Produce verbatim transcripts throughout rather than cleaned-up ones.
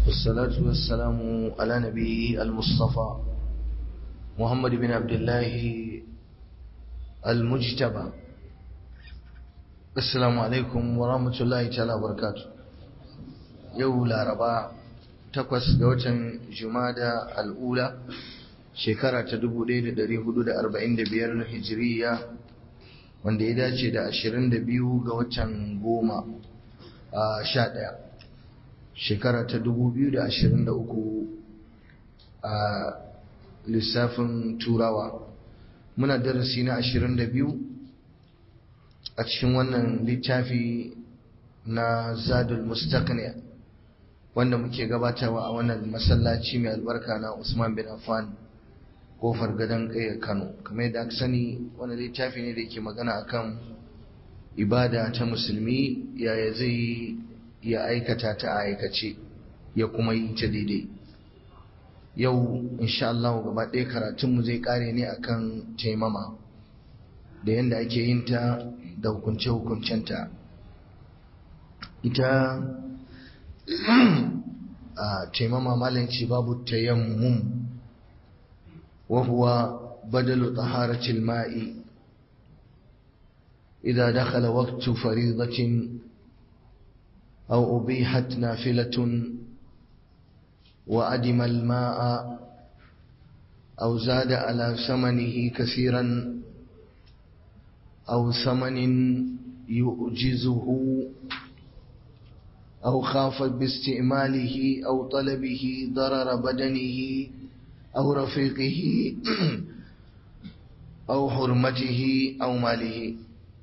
والصلاة والسلام على نبيه المصطفى محمد بن عبد الله المجتبى. السلام عليكم ورحمة الله تعالى وبركاته. يوم الأربعاء takwas ga watan Jumada al'ula shekara ta dubu ɗaya da ɗari hudu da arba'in da biyar hijiriya, wanda ya dace da ashirin da biyu ga watan goma a sha ɗaya shekara ta dubu biyu da ashirin da uku a lissafin turawa. Muna darasi na ashirin da biyu a cikin wannan littafi na Zadul Mustaqni wanda muke gabatarwa a wannan masallaci mai albarka na Usman bin Affan kofar gadon ƙaya Kano. Kamar yadda aka sani, wannan littafi ne da yake magana akan ibada ta musulmi, yaya zai ya aikata ta a aikace ya kuma yi ta daidai. Yau insha Allah gaba ɗaya karatunmu zai ƙare ne akan taimama da yadda ake yin ta da hukunce-hukuncenta. Ita a taimama malanci babu tayammum wa huwa badalu taharatil ma'i idza dakhala waqtu faridatin aw ubihat nafilatun wa adima al ma'a aw zada ala samanihi kaseeran aw samanin yu'jizuhu أو خاف باستعماله أو طلبه ضرر بدنه أو رفيقه أو حرمته أو ماله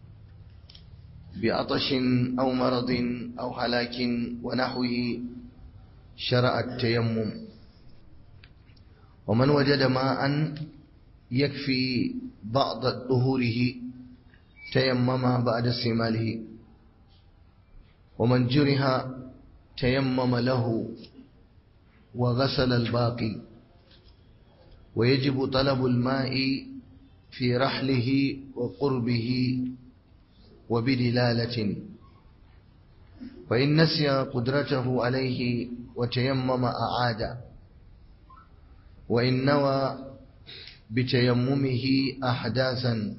بعطش أو مرض أو هلاك ونحوه شرع التيمم. ومن وجد ماء يكفي بعض ظهوره تيمم بعد استعماله، ومن جرها تيمم له وغسل الباقي. ويجب طلب الماء في رحله وقربه وبدلالة، فإن نسي قدرته عليه وتيمم أعاد، وإن نوى بتيممه أحداثا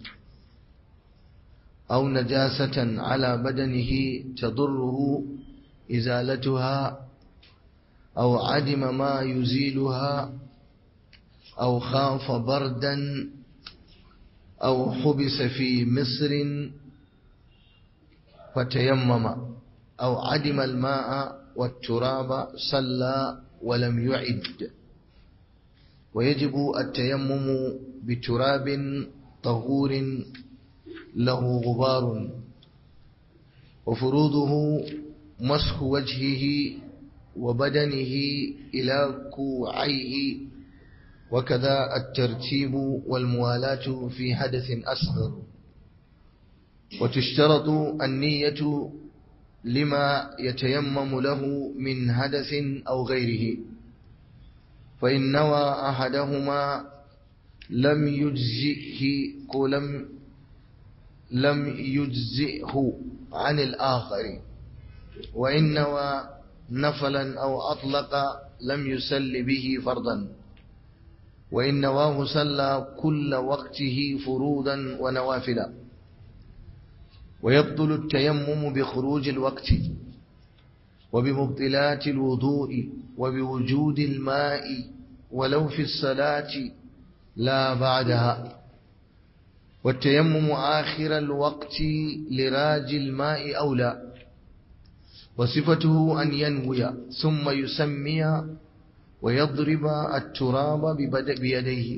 أو نجاسة على بدنه تضره إزالتها أو عدم ما يزيلها أو خاف بردا أو حبس في مصر فتيمم أو عدم الماء والتراب صلى ولم يعد. ويجب التيمم بتراب طهور له غبار، وفروضه مسح وجهه وبدنه إلى كوعيه، وكذا الترتيب والموالاة في حدث أصغر. وتشترط النية لما يتيمم له من حدث أو غيره، فإن نوى أحدهما لم يجزئه ولم لم يجزئه عن الآخر، وإن نوى نفلا أو أطلق لم يسل به فرضا، وإن نواه صلى كل وقته فروضا ونوافلا. ويبطل التيمم بخروج الوقت وبمبطلات الوضوء وبوجود الماء ولو في الصلاة لا بعدها. والتيمم آخر الوقت لراج الماء أولى، وصفته أن ينوي ثم يسمي ويضرب التراب بيديه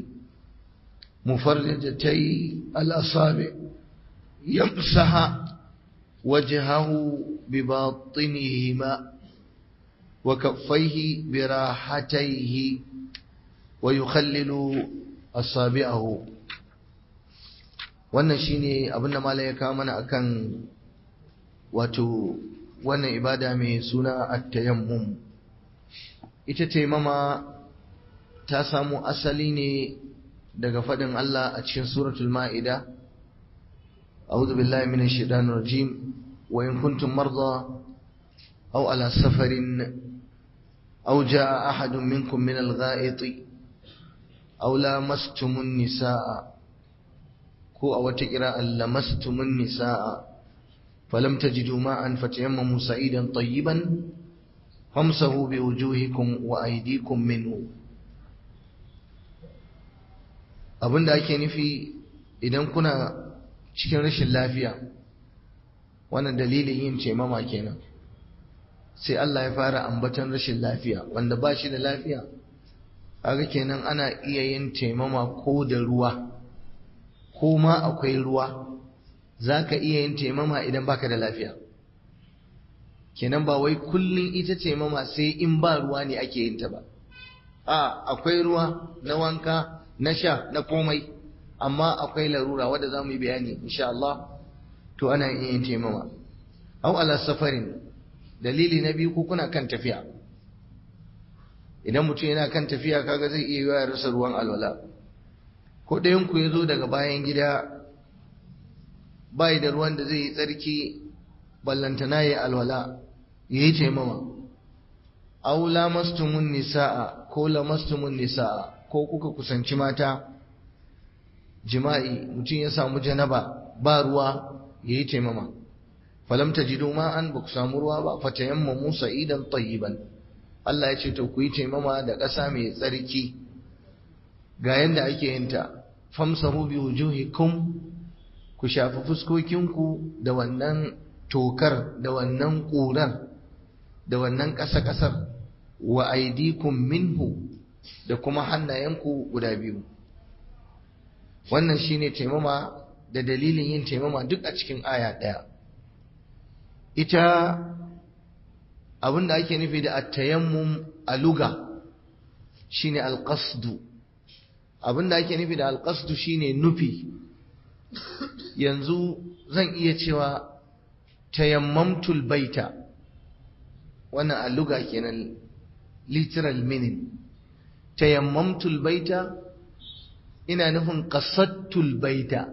مفرجتي الأصابع، يمسح وجهه بباطنهما وكفيه براحتيه ويخلل أصابعه. wannan shine abinda malai ya kawo mana akan wato wannan ibada mai suna at-tayammum. Ita taimama ta samu asali ne daga fadin Allah a cikin suratul Ma'ida, a'udhu billahi minash shaitanir rajim wa in kuntum marda أو على سفر أو جاء أحد منكم من الغائط أو لامستم النساء كو أو تقرأ لمستم النساء فلم تجدوا ماء فتيمموا سعيدا طيبا فامسحوا بوجوهكم وأيديكم منه. abin da ake nufi idan kuna cikin rashin lafiya, wannan dalilin yin taimama kenan, sai Allah ya fara ambatan rashin lafiya. Wanda ba shi da lafiya kaga kenan ana iya yin taimama ko da ruwa, ko ma akwai ruwa zaka iya yin taimama idan baka da lafiya. Kenan ba wai kullun ita taimama sai in ba ruwa ne ake yin ta ba, a akwai ruwa na wanka na sha na komai, amma akwai larura wadda za mu yi bayani insha Allah, to ana iya yin taimama. Au ala safarin, dalili na biyu ko kuna kan tafiya. Idan mutum yana kan tafiya kaga zai iya yiwa ya rasa ruwan alwala, ko ɗayan ku ya zo daga bayan gida bai da ruwan da zai yi tsarki ballantana ya alwala, ya yi taimama. Au lamastumun nisa'a ko lamastumun nisa'a, ko kuka kusanci mata jima'i, mutum ya samu janaba ba ruwa, ya yi taimama. falam tajidu ma'an, ba ku samu ruwa ba, fatayammamu sa'idan tayyiban, Allah ya ce to ku yi taimama da ƙasa mai tsarki. Ga yanda ake yin ta, famsahu bi wujuhikum, ku shafi fuskokinku da wannan tokar, da wannan ƙurar, da wannan ƙasa-ƙasar, wa aidikum minhu, da kuma hannayenku guda biyu. Wannan shine taimama da dalilin yin taimama duk a cikin aya ɗaya. Ita abinda ake nufi da at-tayammum a lugha shine al-qasdu. Abinda ake nufi da al-qasdu shine nufi. Yanzu zan iya cewa tayammamtul baita, wannan a lugha kenan, literal meaning. tayammamtul baita, ina nufin qasadtul baita,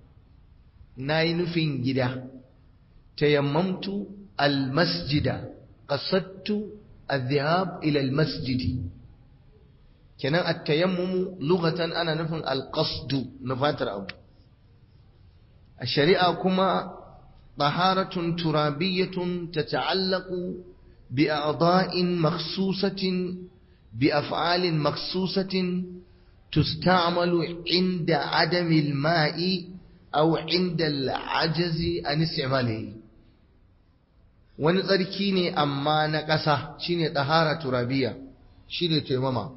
nayi nufin gida. tayammamtu almasjida, qasadtu adh-dhahab ila almasjid. kenan at-tayammum lughatan ana nufin al-qasd, nufatar abu. a shari'a kuma taharatun turabiyyatun tata'allaqu bi a'dha'in makhsusatin بأفعال مخصوصة تستعمل عند عدم الماء أو عند العجز عن استعماله. wani tsarki ne amma na ƙasa shine tahara turabiya, shine taimama,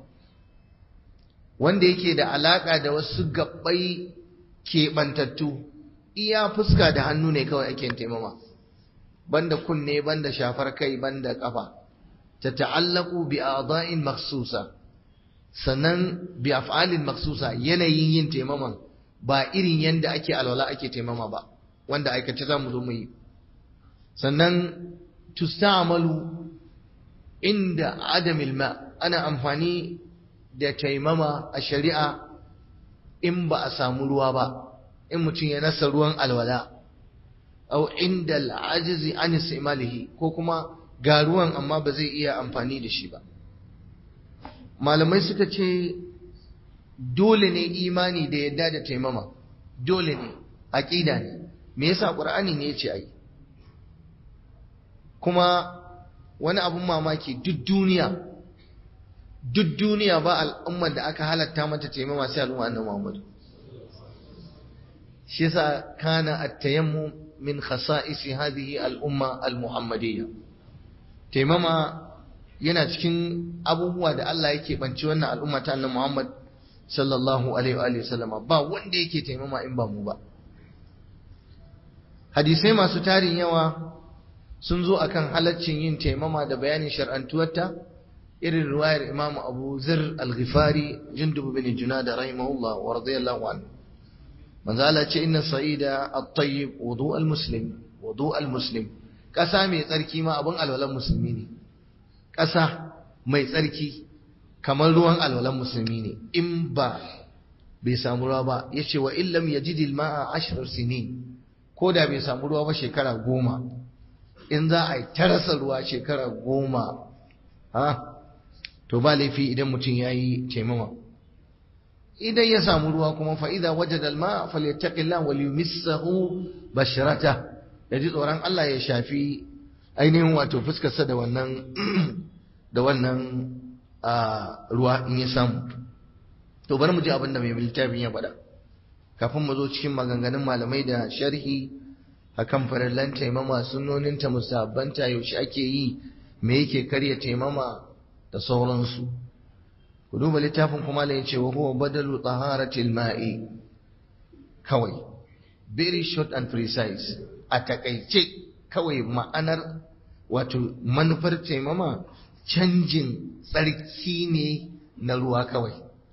wanda yake da alaƙa da wasu gabbai keɓantattu. Iya fuska da hannu ne kawai ake taimama, banda kunne, banda shafar kai, banda ƙafa. تتعلق بأعضاء مخصوصة، sannan bi af'alin maksusa, yanayin yin taimaman ba irin yanda ake alwala ake taimama ba, wanda aikace za mu zo mu yi. Sannan tusta'malu inda adamil ma, ana amfani da taimama a shari'a in ba a samu ruwa ba, in mutum ya rasa ruwan alwala, au inda al'ajizi an istimalihi, ko kuma ga ruwan amma ba zai iya amfani da shi ba. Malamai suka ce dole ne imani da yadda da taimama, dole ne, aqida ne. Me yasa? Qur'ani ne yace ai. Kuma wani abun mamaki, duk duniya duk duniya ba al'ummar da aka halatta mata taimama sai al'umma annabi Muhammad. Shi yasa kana at-tayammum min khasa'is hadhihi al-umma al-muhammadiyya. Taimama yana cikin abubuwa da Allah yake banci wannan al'umma ta annabi Muhammad sallallahu alaihi wa sallama. Ba wanda yake taimama in ba mu ba. Hadisai masu tarin yawa sun zo akan halaccin yin taimama da bayanin shar'antuwarta, irin riwayar Imam Abu Zar al-Ghifari, Jundub bin Junada rahimahullah wa radiyallahu anhu. Manzo Allah ce inna sa'ida at-tayyib wudu al-muslim, wudu al-muslim. Ƙasa mai tsarki ma abin alwalan musulmi ne. Ƙasa mai tsarki kamar ruwan alwalan musulmi ne, in ba bai samu ruwa ba. Ya ce wa illam yajidil ma'a ashrar sinin, ko da bai samu ruwa ba shekara goma. In za a yi ta rasa ruwa shekara goma, ha to ba laifi idan mutum ya yi taimama. Idan ya samu ruwa kuma fa'iza wajen dalma falyattaƙillah wal yumissahu basharata, ya ji tsoron Allah ya shafi ainihin wato fuskarsa da wannan da wannan ruwa in ya samu. To bari mu ji abin da mai littafin ya faɗa kafin mu zo cikin maganganun malamai da sharhi akan farallan taimama, sunnoninta, musabbanta, yaushe ake yi, me yake karya taimama da sauransu. Ku duba littafin kuma la yace wa huwa badalu taharatil ma'i, kawai very short and precise, a takaice kawai ma'anar wato manufar taimama canjin tsarki ne na ruwa, kawai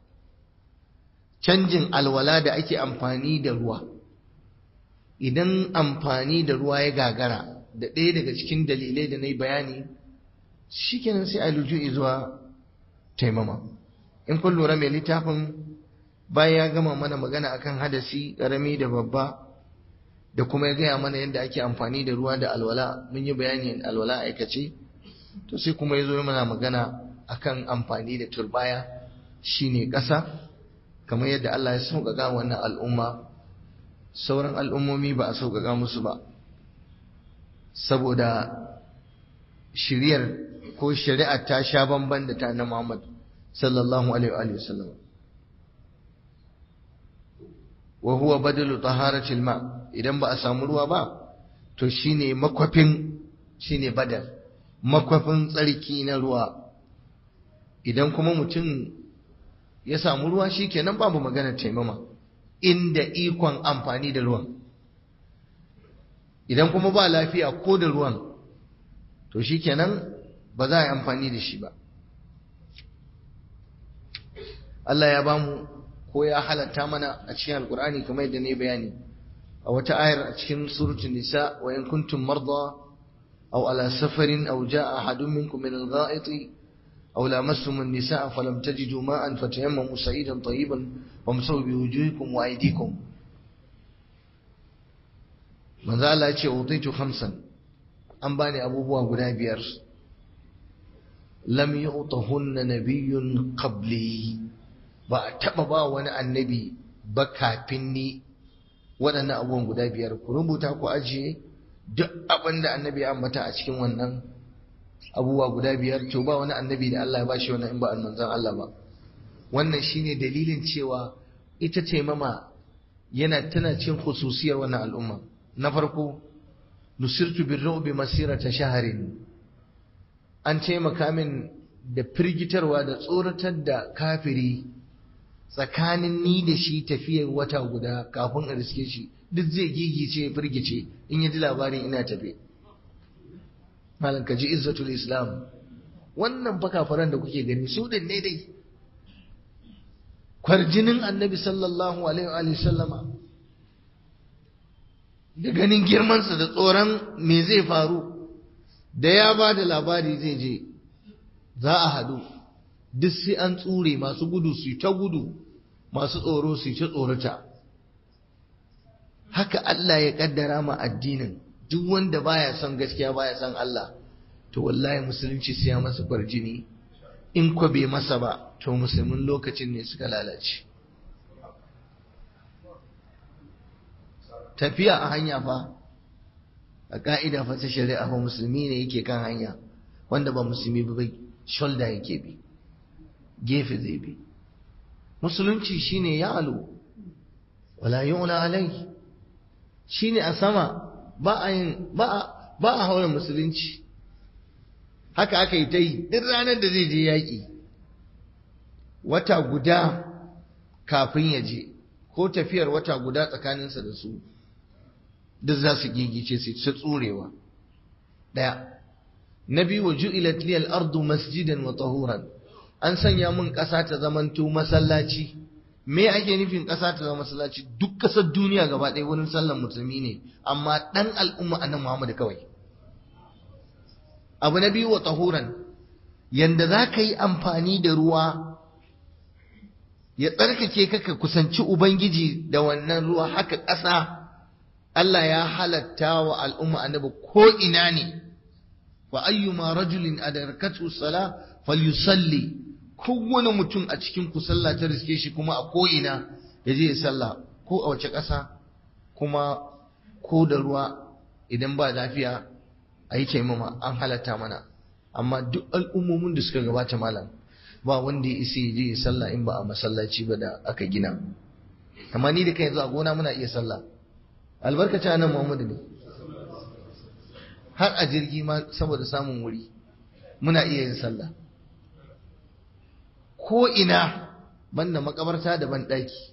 canjin alwala da ake amfani da ruwa. Idan amfani da ruwa ya gagara da ɗaya daga cikin dalilai da na yi bayani, shikenan sai a luju'i zuwa taimama. In kun lura mai littafin bayan ya gama mana magana akan hadasi ƙarami da babba da kuma ya gaya mana yadda ake amfani da ruwa da alwala, mun yi bayani alwala aikace, to sai kuma ya zo mana magana akan amfani da turbaya shine ƙasa, kamar yadda Allah ya sauƙaƙa wannan al'umma. Sauran al'ummomi ba a sauƙaƙa musu ba, saboda shiriyar ko shari'ar ta sha bamban da ta na Muhammad sallallahu alaihi wa sallam. Wa huwa badalu taharatil ma, idan ba a samu ruwa ba to shine makwafin, shine badal, makwafin tsarki na ruwa. Idan kuma mutum ya samu ruwa shikenan babu magana taimama, inda ikon amfani da ruwan. Idan kuma ba lafiya ko da ruwan to shikenan ba za a yi amfani da shi ba. Allah ya bamu ko ya halatta mana a cikin alkur'ani kamar yadda ne bayani a wata ayar a cikin suratul nisa, wa in kuntum marda aw ala safarin aw jaa ahadun minkum min al-gha'iti aw lamastum an-nisaa falam tajidu ma'an fatayammamu sa'idan tayyiban wamsahu biwujuhikum wa aydikum. manzo Allah ya ce utaitu khamsan, an bani abubuwa guda biyar, lam yu'tahunna nabiyyun qabli, ba a taba ba wani annabi ba kafin ni waɗannan abubuwan guda biyar. Ku rubuta ku ajiye duk abin da annabi ya ambata a cikin wannan abubuwa guda biyar, to ba wani annabi da Allah ya bashi wannan in ba manzon Allah ba. Wannan shine dalilin cewa ita taimama yana tana cin khususiyar wannan al'umma. Na farko, nusirtu birru'bi masirata shaharin, an taimaka min da firgitarwa da tsoratar da kafiri tsakanin ni da shi tafiyar wata guda kafin a riske shi, duk zai gigice ya firgice in ya ji labarin ina tafe. malam ka ji izzatul islam. Wannan fa kafaran da kuke gani su din ne dai kwarjinin annabi sallallahu alaihi wa sallama da ganin girmansa da tsoron me zai faru, da ya ba da labari zai je za a hadu, duk sai an tsure, masu gudu su ta gudu, masu tsoro su ta tsorata. Haka Allah ya kaddara ma addinin, duk wanda baya son gaskiya baya son Allah to wallahi musulunci sai ya masa kwarjini, in ko bai masa ba to musulmin lokacin ne suka lalace. Tafiya a hanya fa a ka'ida fa ta shari'a fa musulmi ne yake kan hanya, wanda ba musulmi ba bai shoulder yake bi, gefe zai bi. Musulunci shine ya alu wala yu'la alai, shine a sama, ba a yin ba a ba a haura musulunci. Haka aka yi ta yi duk ranar da zai je yaƙi, wata guda kafin ya je, ko tafiyar wata guda tsakaninsa da su, duk za su gigice su ta tsurewa. Ɗaya. Na biyu, wa ju'ilat liyal ardu masjidan wa tahuran, an sanya mun ƙasa ta zamanto masallaci. Me ake nufin ƙasa ta zama masallaci? Duk ƙasar duniya gaba ɗaya wurin sallar musulmi ne, amma ɗan al'umma annabi Muhammad kawai. Abu na biyu, wa tahuran, yanda za ka yi amfani da ruwa ya tsarkake ka ka kusanci Ubangiji da wannan ruwa, haka ƙasa Allah ya halatta wa al'umma annabi ko ina ne. Wa ayyuma rajulin adarkatu sala falyusalli kowane mutum a cikin ku sallah ta riske shi kuma a ko'ina ya je ya sallah ko a wace ƙasa kuma ko da ruwa idan ba lafiya a yi taimama an halatta mana. Amma duk al'ummomin da suka gabata malam ba wanda ya isa ya je ya sallah in ba a masallaci ba da aka gina. Amma ni da kai yanzu a gona muna iya sallah albarkacin annabi Muhammadu ne, har a jirgi ma saboda samun wuri muna iya yin sallah ko ina banda makabarta da ban daki.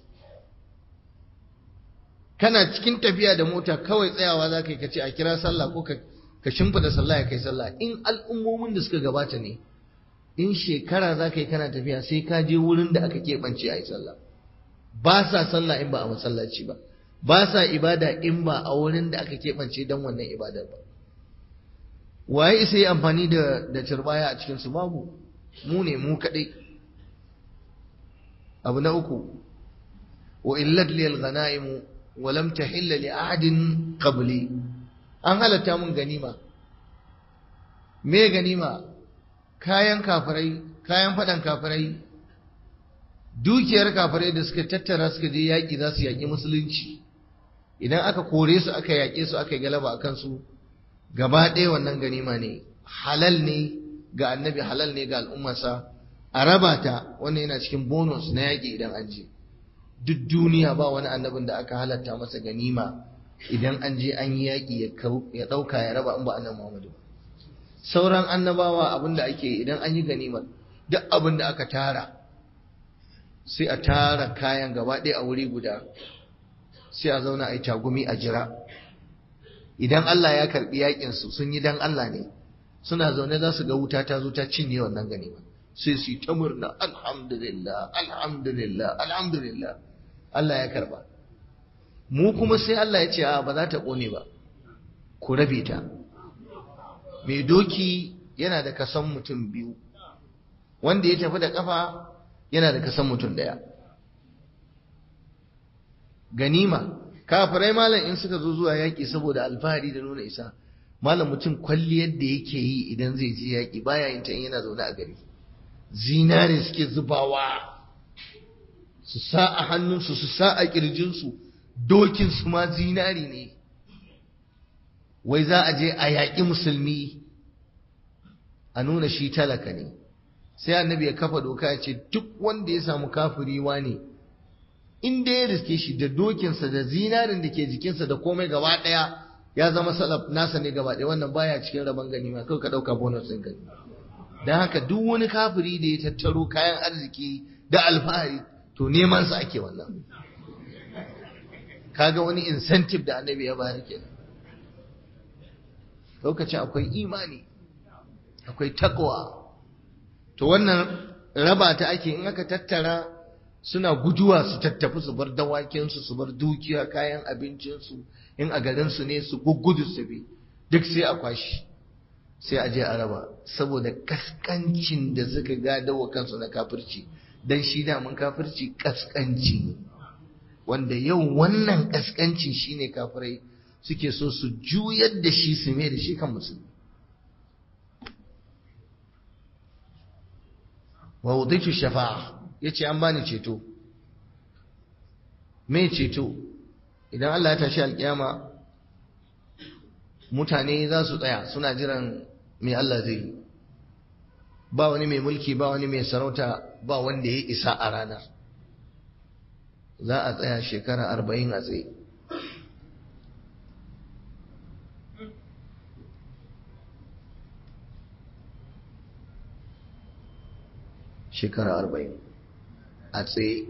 Kana cikin tafiya da mota kawai tsayawa za ka yi ka ce a kira sallah ko ka shimfida sallah ya kai sallah. In al'ummomin da suka gabata ne, in shekara za ka yi kana tafiya sai ka je wurin da aka keɓance a yi sallah. Ba sa sallah in ba a masallaci ba, ba sa ibada in ba a wurin da aka keɓance don wannan ibadar ba. Waye isa yi amfani da da turbaya a cikinsu? Babu, mu ne mu kaɗai. Abu na uku, wa illat liyal ghanaimu wa lam tahilla li ahadin qabli. An halatta mun ganima. Me ganima? Kayan kafirai, kayan fadan kafirai, dukiyar kafirai da suka tattara suka je yaƙi za su yaƙi musulunci. Idan aka kore su aka yaƙe su aka yi galaba a kansu, gaba ɗaya wannan ganima ne, halal ne ga annabi, halal ne ga al'ummarsa a raba ta. Wannan yana cikin bonus na yaƙi idan an je. Duk duniya ba wani annabin da aka halatta masa ganima idan an je an yi yaƙi ya ɗauka ya raba in ba annabi Muhammadu. Sauran annabawa abin da ake idan an yi ganimar, duk abin da aka tara sai a tara kayan gaba ɗaya a wuri guda, sai a zauna a yi tagumi a jira. Idan Allah ya karɓi yaƙinsu sun yi dan Allah ne, suna zaune za su ga wuta ta zo ta cinye wannan ganima, sai su yi ta murna, alhamdulillah alhamdulillah alhamdulillah, Allah ya karɓa. Mu kuma sai Allah ya ce a ba za ta ƙone ba, ku rabe ta. Mai doki yana da kasan mutum biyu, wanda ya tafi da ƙafa yana da kasan mutum ɗaya. Ganima, kafirai malam in suka zo zuwa yaƙi saboda alfahari da nuna isa, malam mutum kwalliyar da yake yi idan zai je yaƙi baya yin ta in yana zaune a gari. Zinare suke zubawa, su sa a hannunsu, su sa a ƙirjinsu, dokinsu ma zinari ne. Wai za a je a yaƙi musulmi a nuna shi talaka ne. Sai annabi ya kafa doka ya ce duk wanda ya samu kafiri wane, in da ya riske shi da dokinsa da zinarin da ke jikinsa da komai gaba ɗaya ya zama salaf nasa ne gaba ɗaya, wannan baya cikin rabon ganima, kawai ka ɗauka bonus ɗin gani. Don haka duk wani kafiri da ya tattaro kayan arziki da alfahari to neman sa ake wannan. Kaga wani incentive da annabi ya bayar kenan. Lokacin akwai imani, akwai takwa. To wannan raba ta ake, in aka tattara suna guduwa su tattafi su bar dawakinsu, su bar dukiya, kayan abincinsu, in a garinsu ne su guggudu su bi, duk sai a kwashi, sai a je a raba, saboda kaskancin da suka gadawa kansu na kafirci. Dan shi damun kafirci kaskanci ne, wanda yau wannan kaskancin shine kafirai suke so su juyar da shi su mai da shi kan musulmi. Wa wuditu shafa'a, yace an bani ceto. Me ceto? Idan Allah ya tashi alkiyama mutane za su tsaya suna jiran me Allah zai yi. Ba wani mai mulki, ba wani mai sarauta, ba wanda ya isa a ranar. Za a tsaya shekara arba'in a tsaye. Shekara arba'in a tsaye.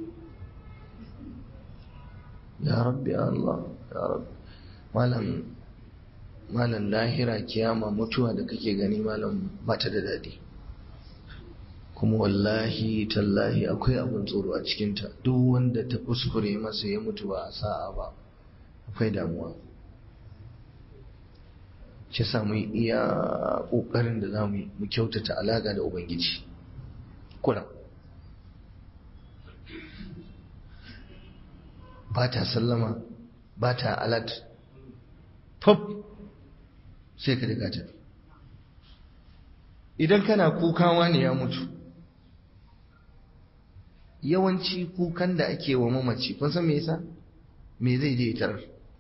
Ya Rabbi Allah, ya Rabbi. Malam, malam lahira kiyama mutuwa da kake gani malam bata da daɗi. Kuma wallahi tallahi akwai abin tsoro a cikinta. Duk wanda ta kuskure masa ya mutu ba a sa'a ba, akwai damuwa. Ki samu iya ƙoƙarin da za mu kyautata alaƙa da Ubangiji. Kuna ba ta sallama, ba ta alat, fab sai ka daga ta. Idan kana kukawa ne ya mutu, yawanci kukan da ake wa mamaci kun san me yasa me zai je tarar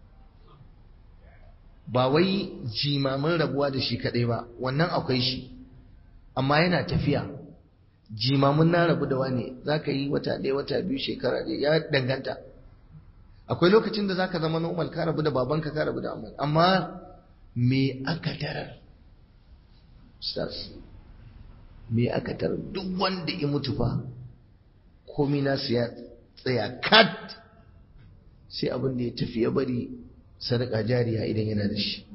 ba wai jimamin rabuwa da shi kadai ba wannan akwai shi amma yana tafiya jimamin na rabu da wani zaka yi wata ɗaya wata biyu shekara ɗaya ya danganta akwai lokacin da zaka zama normal ka rabu da babanka ka rabu da amma amma me aka tarar stars me aka tarar duk wanda ya mutu fa komai nasu ya tsaya kat sai abin da ya tafi ya bari sadaka jariya idan yana da shi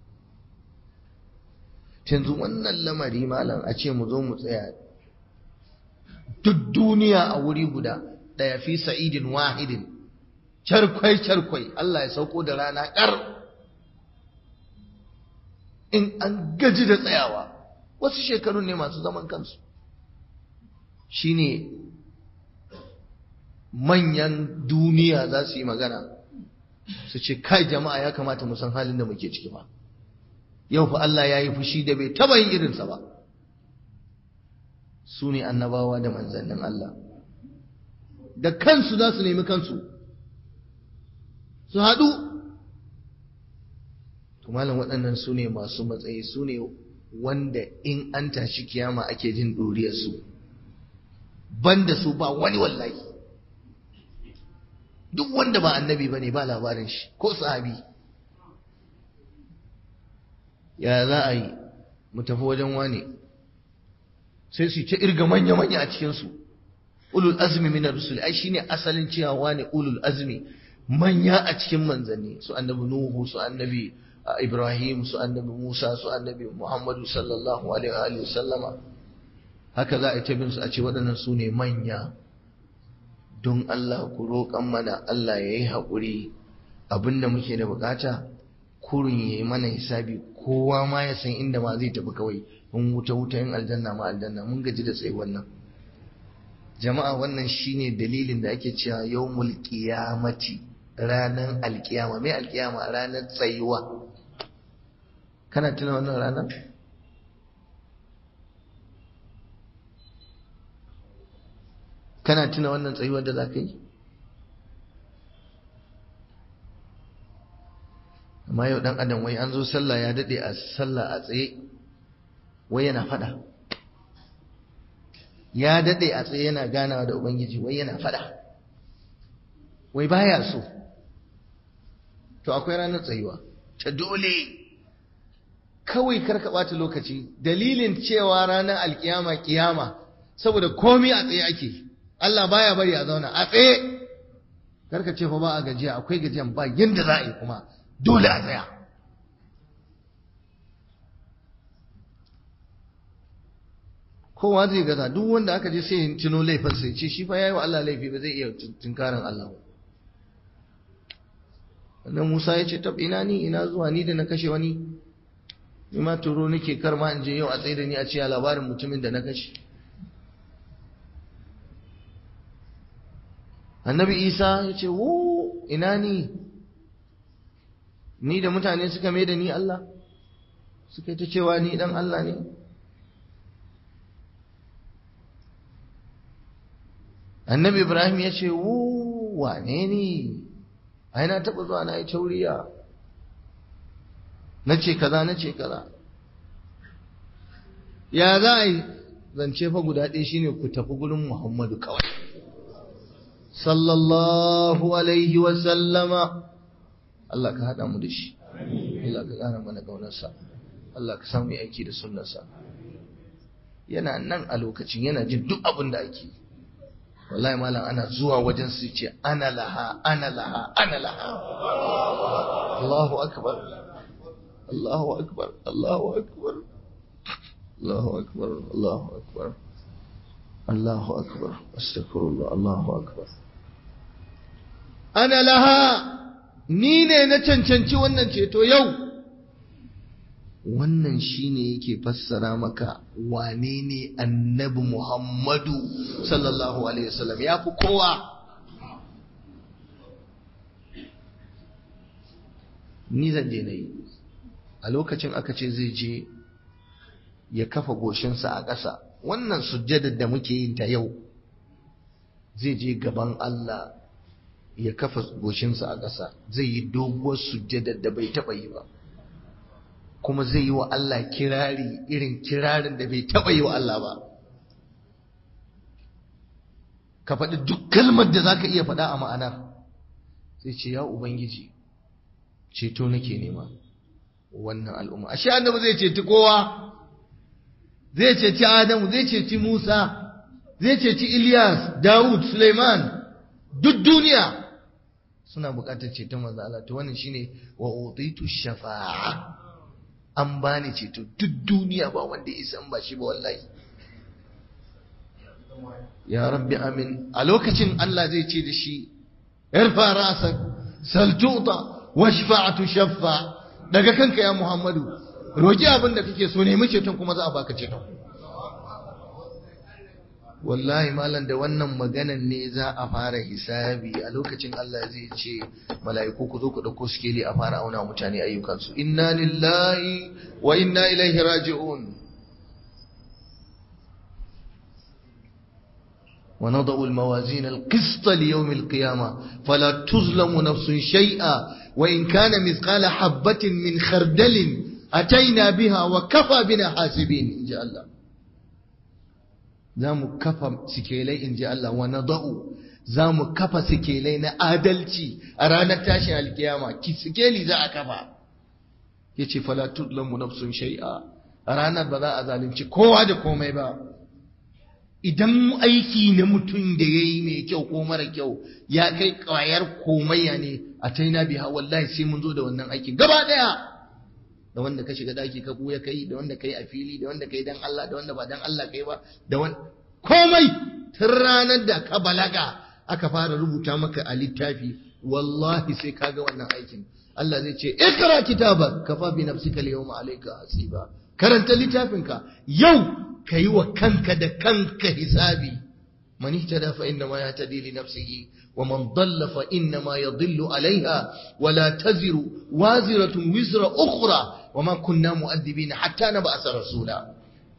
yanzu wannan lamari malam a ce mu zo mu tsaya duk duniya a wuri guda daya fi sa'idin wahidin charkwai charkwai Allah ya sauko da rana kar in an gaji da tsayawa wasu shekarun ne masu zaman kansu shine manyan duniya za su yi magana su ce kai jama'a ya kamata mu san halin da muke ciki ba yau fa Allah ya yi fushi da bai taba yin irinsa ba su ne annabawa da manzannin Allah da kansu za su nemi kansu su haɗu to malam waɗannan su ne masu matsayi su ne wanda in an tashi kiyama ake jin ɗuriyarsu banda su ba wani wallahi duk wanda ba annabi ba ne ba labarin shi ko sahabi ya za a yi mu tafi wajen wane sai su ce irga manya-manya a cikinsu ulul azmi minar rusul ai shine asalin cewa wane ulul azmi manya a cikin manzanni su annabi nuhu su annabi ibrahim su annabi musa su annabi muhammadu sallallahu alaihi wa sallama haka za a yi tabin su a ce waɗannan su ne manya don Allah ku roƙan mana Allah ya yi haƙuri abinda muke da bukata kurin ya yi mana hisabi kowa ma ya san inda ma zai tafi kawai mun wuta wuta yin aljanna ma aljanna mun gaji da tsaye wannan jama'a wannan shine dalilin da ake cewa yawmul qiyamati ranar alkiyama mai alkiyama ranar tsayuwa kana tuna wannan ranar kana tuna wannan tsayuwar da za ka yi amma yau dan adam wai an zo sallah ya dade a sallah a tsaye wai yana fada ya dade a tsaye yana ganawa da ubangiji wai yana fada wai baya so to akwai ranar tsayuwa ta dole kawai karka bata lokaci dalilin cewa ranar alkiyama kiyama saboda komai a tsaye ake Allah baya bari a zauna a tsaye karka ce fa ba a gajiya akwai gajiyan ba yanda za a yi kuma dole a tsaya kowa zai gaza duk wanda aka je sai tuno laifin sai ce shi fa yayi wa Allah laifi ba zai iya tunkarin Allah wannan Musa ya ce tab ina ni ina zuwa ni da na kashe wani ni ma turo nake kar ma in je yau a tsaye da ni a ce labarin mutumin da na kashe Annabi Isa ya ce wo ina ni ni da mutane suka mai da ni Allah suka ta cewa ni dan Allah ne Annabi Ibrahim ya ce wu wane ne ai na taba zuwa na yi tauriya nace kaza nace kaza ya za a yi zance fa guda ɗaya shine ku tafi gurin Muhammadu kawai sallallahu alaihi wa sallama Allah ka haɗa mu da shi Allah ka ƙara mana ƙaunarsa Allah ka samu aiki da sunnarsa yana nan a lokacin yana jin duk abin da ake wallahi malam ana zuwa wajen su ce ana laha ana laha ana laha Allahu akbar Allahu akbar Allahu akbar Allahu akbar Allahu akbar Allahu akbar astaghfirullah Allahu akbar ana laha ni ne na cancanci wannan ceto yau wannan shine yake fassara maka wane ne annabi Muhammadu sallallahu alaihi wasallam ya fi kowa ni zan je nayi a lokacin aka ce zai je ya kafa goshinsa a ƙasa wannan sujjadar da muke yin ta yau zai je gaban Allah ya kafa goshinsa a ƙasa, zai yi doguwar sujjada da bai taɓa yi ba, kuma zai yi wa Allah kirari irin kirarin da bai taɓa yi wa Allah ba. Ka faɗi duk kalmar da za ka iya faɗa a ma'anar, sai ce ya Ubangiji ceto nake nema wannan al'umma. Ashe annabi zai ceci kowa, zai ceci Adamu, zai ceci Musa, zai ceci Ilyas, Dawud, Suleiman, duk duniya suna buƙatar ceton manzo Allah. To wannan shine wa utitu shafa'a, an bani ceto duk duniya ba wanda ya san ba shi ba wallahi. Ya rabbi amin. A lokacin Allah zai ce da shi irfa rasak sal tu'ta washfa'atu shaffa, daga kanka ya Muhammadu, roki abin da kake so, nemi ceton kuma za a baka ceton. Wallahi malam da wannan maganan ne za a fara hisabi. A lokacin Allah zai ce mala'iku ku zo ku dauko sikeli a fara auna mutane ayyukansu. Inna lillahi wa inna ilaihi raji'un. ونضع الموازين القسط ليوم القيامة فلا تظلم نفس شيئا وإن كان مثقال حبة من خردل أتينا بها وكفى بنا حاسبين إن جاء الله. زام كفى سكيلي إن جاء الله. ونضع زام كفى سكيلي نآدلتي أرانا تاشي القيامة كي سكيلي ذا كفى يتي فلا تظلم نفس شيئا أرانا بذا أذالنتي كوا كومي با. Idan aiki na mutum da ya yi mai kyau ko mara kyau ya kai ƙwayar komayya ne a taina biha, wallahi sai mun zo da wannan aikin gaba ɗaya, da wanda ka shiga daki ka buya kai, da wanda kai a fili, da wanda kai dan Allah, da wanda ba dan Allah kai ba, da wanda komai tun ranar da ka balaga aka fara rubuta maka a littafi, wallahi sai ka ga wannan aikin. Allah zai ce ikra kitabak kafa bi nafsika al-yawma alayka hasiba, karanta littafinka yau ka yi wa kanka da kanka hisabi. Man ihtada fa inna ma yahtadi li nafsihi wa man dalla fa inna ma yadhillu alaiha wa la taziru waziratun wizra ukhra wa ma kunna mu'addibina hatta nab'atha rasula.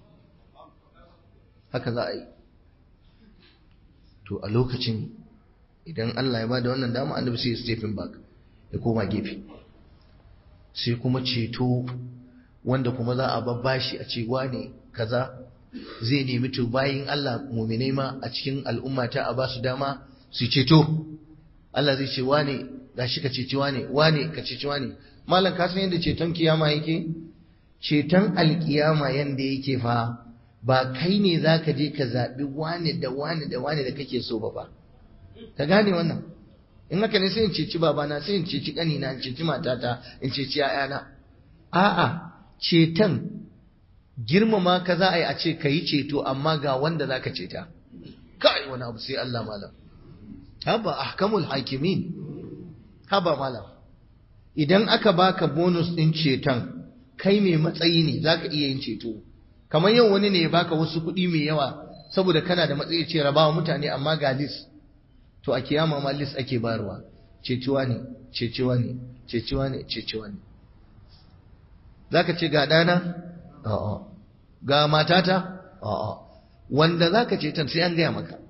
Haka za a yi. To a lokacin idan Allah ya bada wannan dama, annabi sai ya stephen back, ya koma gefe, sai kuma ceto wanda kuma za a babbashi a ce wane kaza zai nemi to bayin Allah mu'minai ma a cikin al'umma ta a basu dama su ceto. Allah zai ce wane gashi ka ceci wane, wane ka ceci wane. Malam ka san yadda ceton kiyama yake? Ceton alkiyama yanda yake fa ba kai ne zaka je ka zabi wane da wane da wane da kake so ba fa. Ka gane wannan? In haka ne sai in ceci babana, sai in ceci kanina, in ceci matata, in ceci ƴaƴana. A'a, ceton girmama ka za a yi a ce ka yi ceto, amma ga wanda za ka ceta. Kai wani abu sai Allah malam. Haba ahkamul hakimin. Haba malam. Idan aka baka bonus ɗin ceton, kai mai matsayi ne za ka iya yin ceto. Kamar yau wani ne ya baka wasu kuɗi mai yawa saboda kana da matsayi, ce rabawa mutane amma ga list. To a kiyama ma list ake bayarwa. Ceciwa ne, ceciwa ne, ceciwa ne, ceciwa ne. Za ka ce ga ɗana? A'a. Ga matata? A'a. Wanda za ka ceton sai an gaya maka.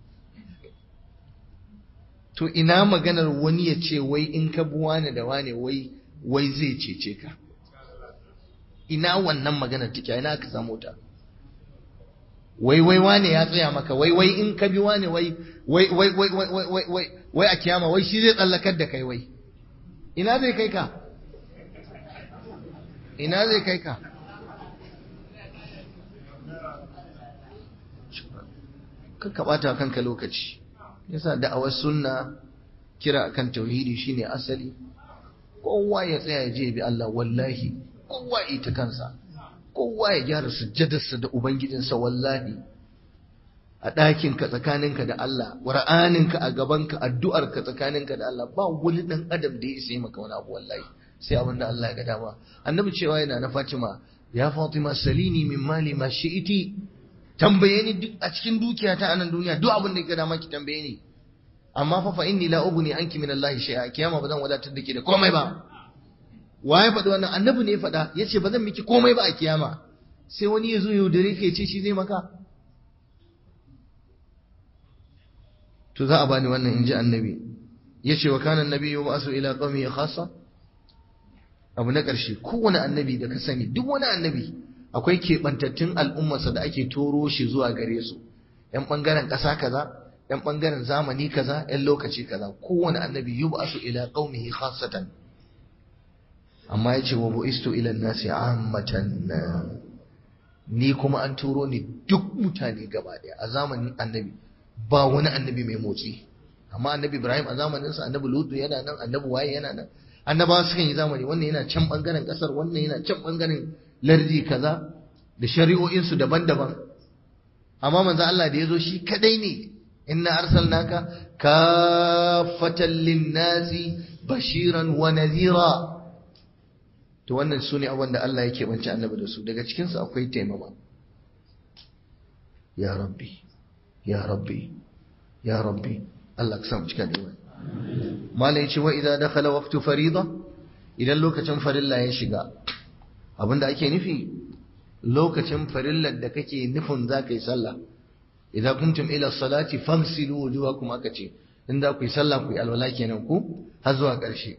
To ina maganar wani ya ce wai in ka bi wane da wane wai wai zai cece ka. Ina wannan maganar take, ina ka samu ta? Wai wai wane ya tsaya maka, wai wai in ka bi wane wai wai wai wai wai wai wai wai a kiyama wai shi zai tsallakar da kai wai. Ina zai kai ka? Ina zai kai ka? Kakka ɓata kanka lokaci. Yasa da'awar sunna kira akan tauhidi shine asali. Kowa ya tsaya ya je bi Allah, wallahi kowa ya ta kansa, kowa ya gyara sujjadarsa da ubangijinsa, wallahi a ɗakinka tsakaninka da Allah, ƙur'aninka a gabanka, addu'arka tsakaninka da Allah, ba wani ɗan adam da ya isa maka wani abu wallahi, sai abin da Allah ya ga dama. Annabi cewa yana na Fatima, ya Fatima salini min mali ma shi'iti, tambaye ni duk a cikin dukiya ta anan duniya, duk abin da ya ga dama ki tambaye ni, amma fa fa inni la ughni anki min Allah shay'a, kiyama ba zan wadatar da ke da komai ba. Wa ya faɗi wannan? Annabi ne ya faɗa, yace ba zan miki komai ba a kiyama. Sai wani ya zo ya yaudare ka ya ce shi zai maka. to za a bani wannan inji annabi yace wa kana annabi yub'asu ila qaumi khassa abu na ƙarshe kowane annabi da ka sani duk wani annabi akwai keɓantattun al'ummarsa da ake toro shi zuwa gare su ‘yan ɓangaren ƙasa kaza ‘yan ɓangaren zamani kaza ‘yan lokaci kaza kowane annabi yub'asu ila qaumihi khassatan amma yace wa bu'istu ila nasi ammatan ni kuma an turo ni duk mutane gaba ɗaya a zamanin annabi ba wani annabi mai motsi amma annabi Ibrahim a zamaninsa annabi Lutu yana nan annabi waye yana nan annabawa sukan yi zamani wannan yana can bangaren kasar wannan yana can bangaren lardi kaza da shari'o'insu daban-daban amma manzo Allah da yazo shi kadai ne inna arsalnaka kafatan lin-nasi bashiran wa nadhira to wannan sune abin da Allah yake bance annabi da su daga cikin su akwai taimama ya rabbi ya rabbi ya rabbi Allah ka samu cika da imani malai ce wa idza dakhala waqtu farida idan lokacin farilla ya shiga abinda ake nufi lokacin farillar da kake nufin zaka yi sallah idza kuntum ila salati famsilu wujuhakum aka ce in za ku yi sallah ku yi alwala kenan ku har zuwa ƙarshe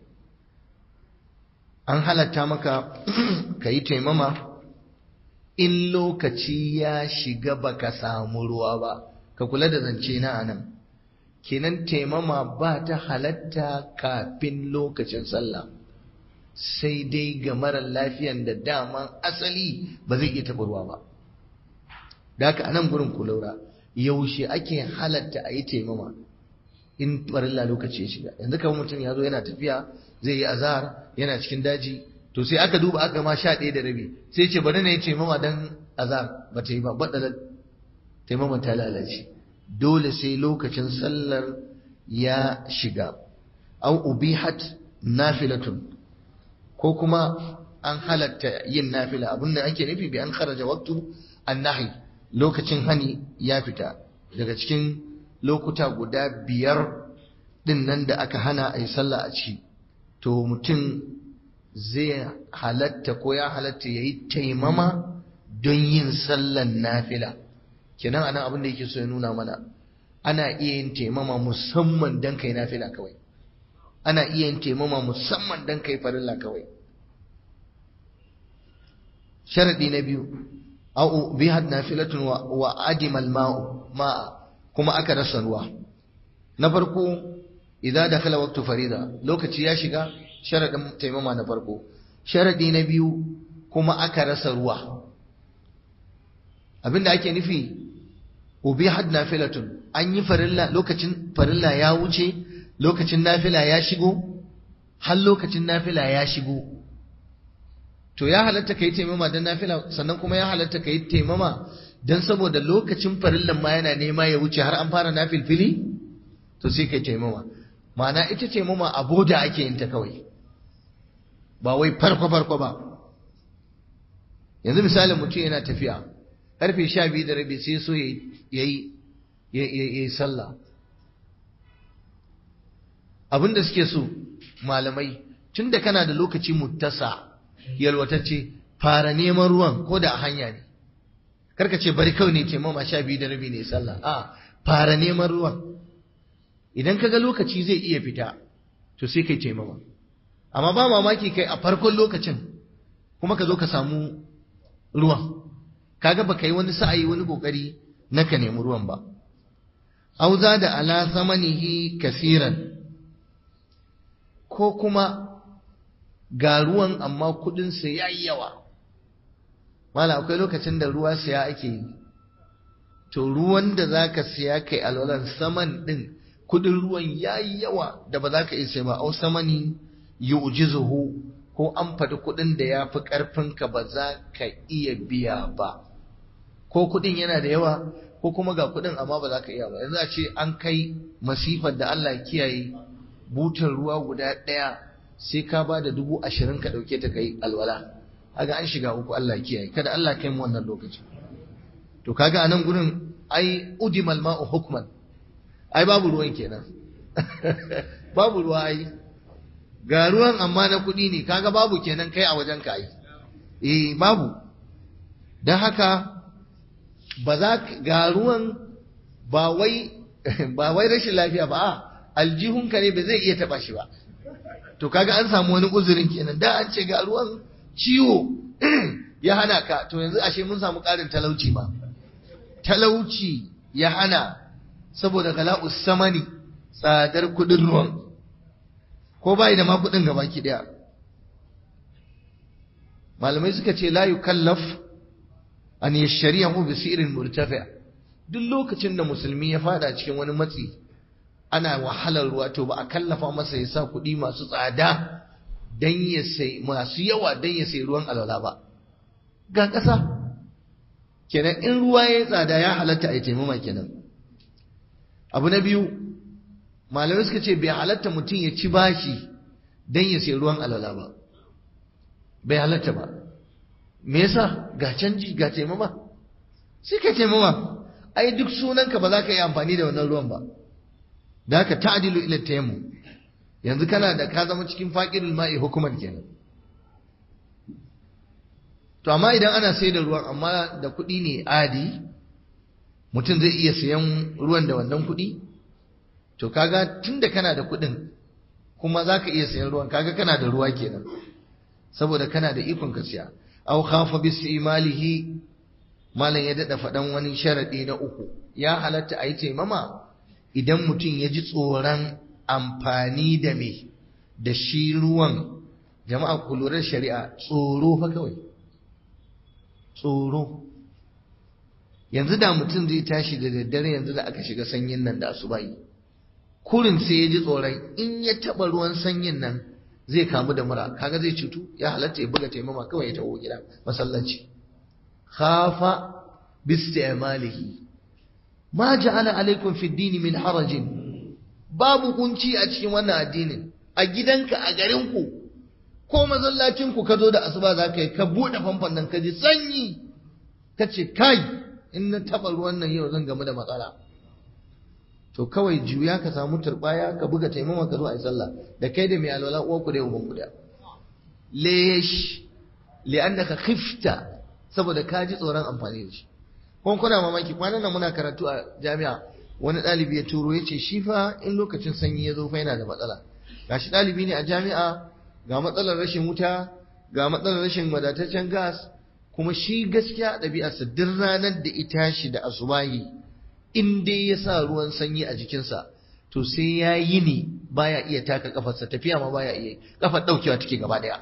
an halatta maka kayi taimama in lokaci ya shiga baka samu ruwa ba ka kula da zance na anan kenan taimama ba ta halatta kafin lokacin sallah sai dai ga marar lafiyan da dama asali ba zai iya taɓa ruwa ba da haka anan gurin ku lura yaushe ake halatta a yi taimama in farilla lokaci ya shiga yanzu kamar mutum ya zo yana tafiya zai yi azahar yana cikin daji to sai aka duba aka ma sha ɗaya da rabi sai ce bari na yi taimama dan azahar ba ta yi ba baɗalar taimama ta lalace dole sai lokacin sallar ya shiga au ubihat nafilatun ko kuma an halatta yin nafila abinda ake nufi bi an kharaja waqtu annahi lokacin hani ya fita daga cikin lokuta guda biyar din nan da aka hana a yi sallah a ciki to mutum zai halatta ko ya halatta yayi taimama don yin sallan nafila kenan anan abin da yake so ya nuna mana ana iya yin taimama musamman dan kai nafila kawai ana iya yin taimama musamman dan kai farilla kawai sharadi na biyu au bihad nafilatun wa, wa adima al-ma'u ma'a kuma aka rasa ruwa na farko idza dakhala waqtu farida lokaci ya shiga sharadin taimama na farko sharadi na biyu kuma aka rasa ruwa abinda ake nufi ubihad nafilatun an yi farilla lokacin farilla ya wuce lokacin nafila ya shigo har lokacin nafila ya shigo to ya halatta kai taimama dan nafila sannan kuma ya halatta kai taimama dan saboda lokacin farillan ma yana nema ya wuce har an fara nafilfili to sai kai taimama ma'ana ita taimama a boda ake yin ta kawai ba wai farko farko ba yanzu misalin mutum yana tafiya karfe sha biyu da rabi sai so ya yi sallah abinda suke so malamai tun da kana da lokaci muttasa yalwatacce fara neman ruwan ko da a hanya ne karka ce bari kawai ne taimama sha biyu da rabi ne sallah a fara neman ruwan idan kaga lokaci zai iya fita to sai kai taimama amma ba mamaki kai a farkon lokacin kuma ka zo ka samu ruwan kaga baka yi wani sa'ayi wani kokari na ka nemi ruwan ba auza da ala samanihi kasiran ko kuma ga ruwan amma kudin sa yayi yawa mala akwai lokacin da ruwa siya ake yi to ruwan da zaka siya kai alwalan saman din kudin ruwan yayi yawa da ba za ka iya sai ba au samani yu'jizuhu ko an faɗi kudin da yafi karfin ka ba za ka iya biya ba ko kudin yana da yawa ko kuma ga kudin amma ba za ka iya ba yanzu a ce an kai masifar da Allah ya kiyaye butar ruwa guda ɗaya sai ka ba da dubu ashirin ka ɗauke ta kai alwala kaga an shiga uku Allah ya kiyaye kada Allah kai mu wannan lokaci to kaga anan gurin ai udimal ma'u hukman ai babu ruwan kenan babu ruwa ai ga ruwan amma na kuɗi ne kaga babu kenan kai a wajen ka ai eh babu dan haka ba za ga ruwan ba wai ba wai rashin lafiya ba, aljihunka ne ba zai iya taba shi ba. To kaga an samu wani uzurin kenan, da an ce ga ruwan ciwo ya hana ka, to yanzu ashe mun samu ƙarin talauci ma. Talauci ya hana saboda gala'us samani, tsadar kuɗin ruwan, ko bai da ma kuɗin gaba ki ɗaya. Malamai suka ce la yukallaf an yashriyahu bi si'rin murtafi'. Duk lokacin da musulmi ya fada cikin wani matsi ana wahalar ruwa, to ba a kallafa masa ya sa kuɗi masu tsada dan ya sai masu yawa dan ya sai ruwan alwala ba. Ga ƙasa kenan in ruwa ya tsada ya halatta a yi taimama kenan. Abu na biyu, malamai suka ce bai halatta mutum ya ci bashi dan ya sai ruwan alwala ba, bai halatta ba. Me yasa? Ga canji ga taimama, sai ka taimama. Ai duk sunanka ba za ka yi amfani da wannan ruwan ba, da haka ta'dilu ila tayammum. Yanzu kana da ka zama cikin faqirul ma'i hukuman kenan. To amma idan ana sai da ruwan amma da kuɗi ne adi, mutum zai iya sayan ruwan da wannan kuɗi, to kaga tunda kana da kuɗin kuma za ka iya sayan ruwan, kaga kana da ruwa kenan, saboda kana da ikon ka siya. Aw khafa bi istimalihi, malam ya dada faɗan wani sharadi na uku, ya halatta a yi taimama idan mutum ya ji tsoron amfani da me da shi ruwan. Jama'a ku lura shari'a, tsoro fa kawai, tsoro. Yanzu da mutum zai tashi da daddare, yanzu da aka shiga sanyin nan da asubahi, kurin sai ya ji tsoron in ya taɓa ruwan sanyin nan zai kamu da mura, kaga zai cutu, ya halatta ya buga taimama kawai ya taho gida masallaci. Khafa bisti'malihi ma ja'ala alaikum fi dini min harajin, babu kunci a cikin wannan addinin. A gidanka, a garinku, ko masallacin ku ka zo da asuba za ka yi, ka buɗe famfon nan ka ji sanyi, ka ce kai in na taɓa ruwan nan yau zan gamu da matsala, to kawai juya ka samu turbaya ka buga taimama ka zo a yi sallah da kai da mai alwala uwa ku da uban ku da. Lesh li'annaka khifta, saboda ka ji tsoron amfani da shi. Kun kuna mamaki, kwanan nan muna karatu a jami'a, wani ɗalibi ya turo ya ce shi fa in lokacin sanyi ya zo fa yana da matsala. Gashi ɗalibi ne a jami'a, ga matsalar rashin wuta, ga matsalar rashin wadataccen gas, kuma shi gaskiya ɗabi'arsa duk ranar da ita shi da asubahi in dai ya sa ruwan sanyi a jikinsa, to sai ya yi ne baya iya taka kafarsa, tafiya ma baya iya, kafar ɗaukewa take gaba ɗaya.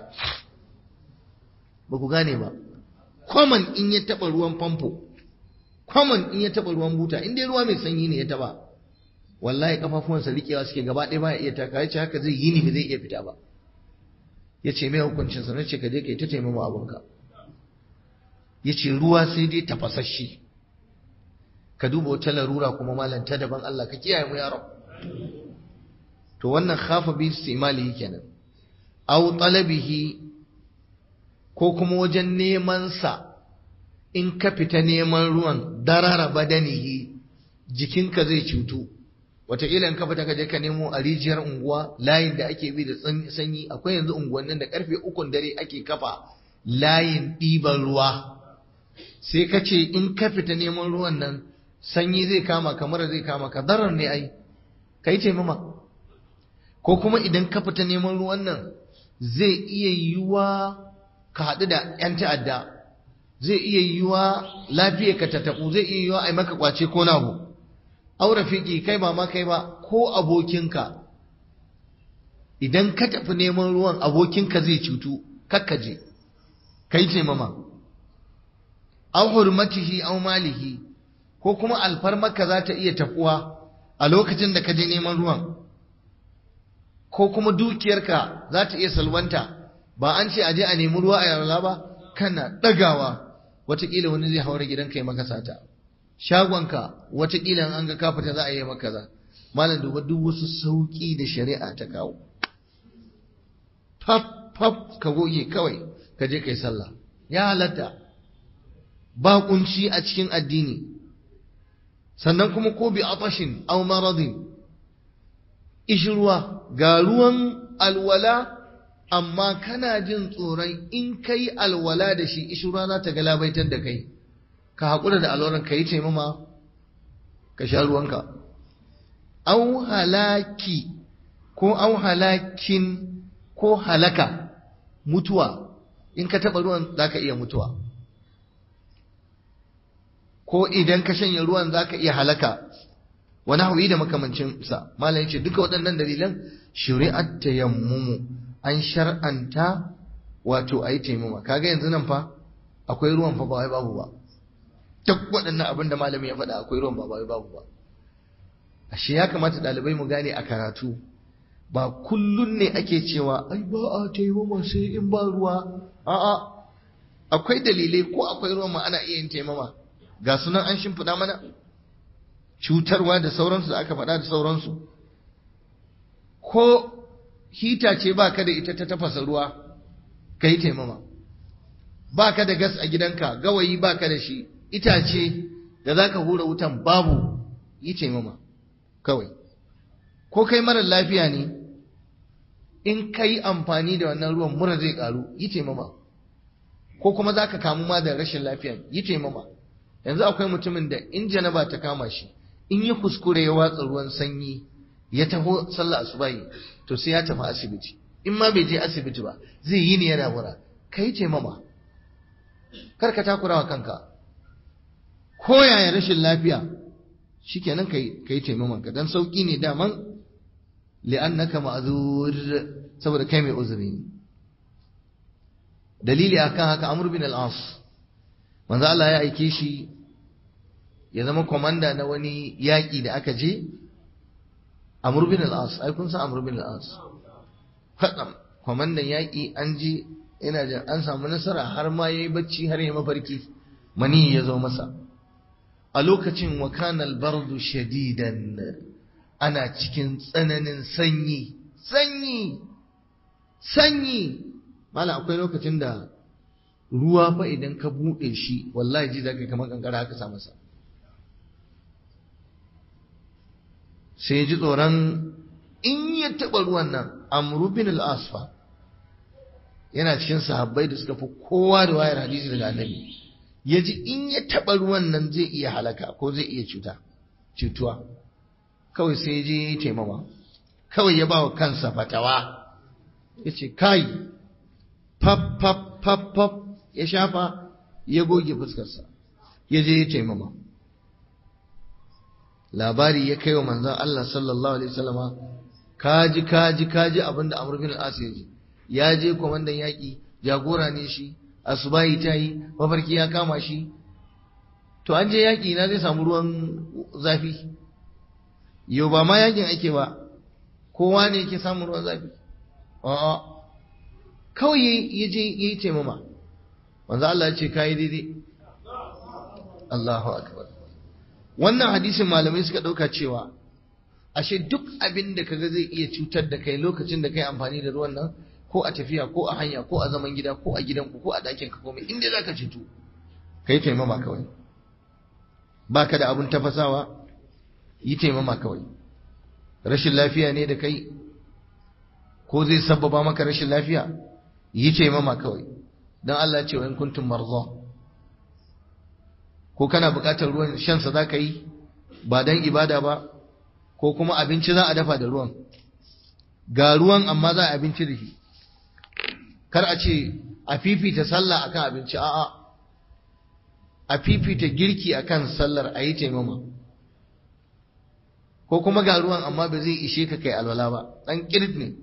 Ba ku gane ba? Kwaman in ya taɓa ruwan famfo, kwaman in ya taɓa ruwan buta, in dai ruwa mai sanyi ne ya taɓa, wallahi kafafuwansa riƙewa suke gaba ɗaya baya iya taka, ya ce haka zai yi ne ba zai iya fita ba. Ya ce mai hukuncinsa, na ce ka je ka yi ta taimama abinka. Ya ce ruwa sai dai tafasasshe. Ka duba wata larura kuma malam ta daban, Allah ka kiyaye mu ya rab. To wannan khafa bi istimalihi kenan. Aw talabihi, ko kuma wajen neman sa, in ka fita neman ruwan darara badanihi, jikinka zai cutu. Wataƙila in ka fita ka je ka nemo a rijiyar unguwa, layin da ake bi da sanyi, akwai yanzu unguwannin da karfe ukun dare ake kafa layin ɗiban ruwa. Sai ka ce in ka fita neman ruwan nan sanyi zai kama ka, mura zai kama ka, darar ne ai, ka yi taimama. Ko kuma idan ka fita neman ruwan nan zai iya yiwuwa ka haɗu da ‘yan ta'adda, zai iya yiwuwa lafiya ka ta taɓu, zai iya yiwuwa a yi maka ƙwace ko na abu. Aure fiki kai ba ma kai ba, ko abokinka, idan ka tafi neman ruwan abokinka zai cutu, kakkaje, ka yi taimama. Aw hurmatihi aw malihi, ko kuma alfarmarka za ta iya tafuwa a lokacin da ka je neman ruwan, ko kuma dukiyarka za ta iya salwanta. Ba an ce aje a nemi ruwa a yarla ba, kana ɗagawa watakila wani zai haura gidanka ya maka sata, shagonka watakila an ga kafata za a yi maka za. Malam duba duk wasu sauƙi da shari'a ta kawo, faf faf ka goge kawai ka je kai sallah, ya halatta, ba kunci a cikin addini. Sannan kuma ko bi atashin aw maradin, ishruwa, ga ruwan alwala amma kana jin tsoron in kai alwala da shi ishruwa za ta galabaitar da kai, ka haƙura da alwalan ka yi taimama ka sha ruwanka. au halaki ko au halakin ko halaka mutuwa, in ka taɓa ruwan za ka iya mutuwa, ko idan ka shanye ruwan za ka iya halaka, wani hauyi da makamancinsa. Malam ce duka waɗannan dalilan shari'at tayammumu, an shar'anta wato a yi taimama. Kaga yanzu nan fa akwai ruwan fa ba wai babu ba, duk waɗannan abin da malami ya faɗa akwai ruwan ba wai babu ba. Ashe ya kamata ɗalibai mu gane a karatu, ba kullun ne ake cewa ai ba a taimama sai in ba ruwa. A'a, akwai dalilai ko akwai ruwan ma ana iya yin taimama. Ga sunan an shimfiɗa mana cutarwa da sauransu da aka faɗa da sauransu. Ko hita ce ba ka da ita ta tafasa ruwa, ka yi taimama. Ba ka da gas a gidanka, gawayi ba ka da shi, itace da za ka hura wutan babu, yi taimama kawai. Ko kai marar lafiya ne, in ka yi amfani da wannan ruwan mura zai ƙaru, yi taimama. Ko kuma za ka kamu ma da rashin lafiya, yi taimama. Yanzu akwai mutumin da in janaba ta kama shi, in ya kuskure ya watsa ruwan sanyi ya taho sallah asubahi, to sai ya tafi asibiti. In ma bai je asibiti ba, zai yi ne yana mura, kai taimama. Kar ka takura wa kanka. Ko yaya rashin lafiya, shikenan kai kai taimaman ka, dan sauki ne daman li'annaka ma'zur, saboda kai mai uzuri. Dalili akan haka Amr bin al-As, manzo Allah ya aike shi ya zama komanda na wani yaƙi da aka je. Amr bin al-As, ai kun san Amr bin al-As, fadam komandan yaƙi, an je ina jin an samu nasara, har ma yayi bacci har ya mafarki mani ya zo masa. A lokacin wa kana al-bardu shadidan, ana cikin tsananin sanyi sanyi sanyi mala. Akwai lokacin da ruwa fa idan ka bude shi wallahi ji zaka kamar kankara haka sa masa. Sai ji tsoron in ya taba ruwan nan. Amr bin al-Asfa yana cikin sahabbai da suka fi kowa da wayar hadisi daga annabi. Ya ji in ya taba ruwan nan zai iya halaka ko zai iya cuta cutuwa. Kawai sai je ya taimama, kawai ya ba wa kansa fatawa, ya ce kai fab fab fab fab, ya shafa ya goge fuskarsa, ya je ya taimama. Labari ya kai wa manzon Allah sallallahu alaihi wasallama, kaji kaji kaji abinda Amr bin al-As ya ji. Ya je komandan yaki, jagora ne shi, asubahi ta yi, mafarki ya kama shi. To an je yaki na zai samu ruwan zafi. Yau ba ma yakin ake ba, kowa ne yake samun ruwan zafi. A'a, kawai ya je ya yi taimama. Manzo Allah ya ce kai daidai. Allahu akbar. Wannan hadisin malamai suka dauka cewa ashe duk abin da kaga zai iya cutar da kai lokacin da kai amfani da ruwan nan, ko a tafiya ko a hanya ko a zaman gida ko a gidanku ko a dakin ka komai, inda zaka cutu kai taimama kawai. Baka da abun tafasawa, yi taimama kawai. Rashin lafiya ne da kai ko zai sabbaba maka rashin lafiya, yi taimama kawai. Dan Allah ya ce wa in kuntum marza, ko kana buƙatar ruwan shan sa zaka yi ba dan ibada ba, ko kuma abinci za a dafa da ruwan, ga ruwan amma za a abinci da shi. Kar a ce a fifita sallah akan abinci, a'a, a fifita girki akan sallar, a yi taimama. Ko kuma ga ruwan amma ba zai ishe ka kai alwala ba, dan kirt ne.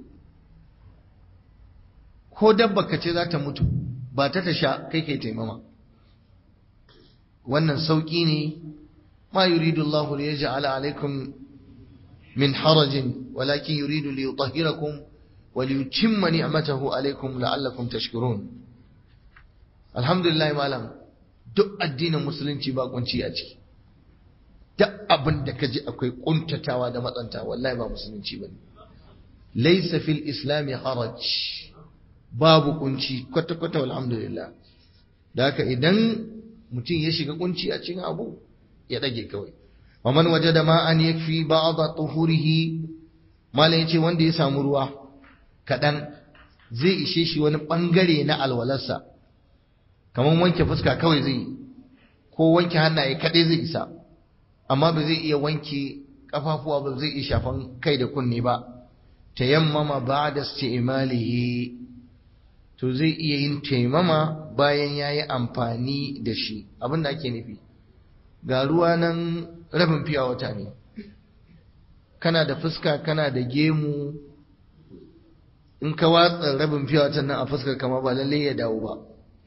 Ko dabba ka ce za ta mutu, ba ta ta sha, kai kai taimama. Wannan sauki ne. Ma yuridu Allahu li yaj'ala alaykum min harajin, walakin yuridu li yutahhirakum wa li yutimma ni'matahu alaykum la'allakum tashkurun. Alhamdulillah malam, duk addinin musulunci ba kunci a ciki. Duk abin da kaji akwai kuntatawa da matsanta, wallahi ba musulunci bane. Laysa fil islami haraj, babu kunci kwata kwata, alhamdulillah. Da haka idan mutum ya shiga kunci a cikin abu, ya dage kawai. wa man wajada ma'an yakfi ba'd tuhurihi, malai yace wanda ya samu ruwa kadan zai ishe shi wani bangare na alwalarsa, kaman wanke fuska kawai zai, ko wanke hannaye kadai zai isa, amma ba zai iya wanke kafafuwa ba zai iya shafan kai da kunne ba tayammama ba'da isti'malihi to zai iya yin taimama bayan yayi amfani da shi abinda ake nufi ga ruwa nan rabin fiya wata ne kana da fuska kana da gemu in ka watsa rabin fiya wata nan a fuskar kama ba lalle ya dawo ba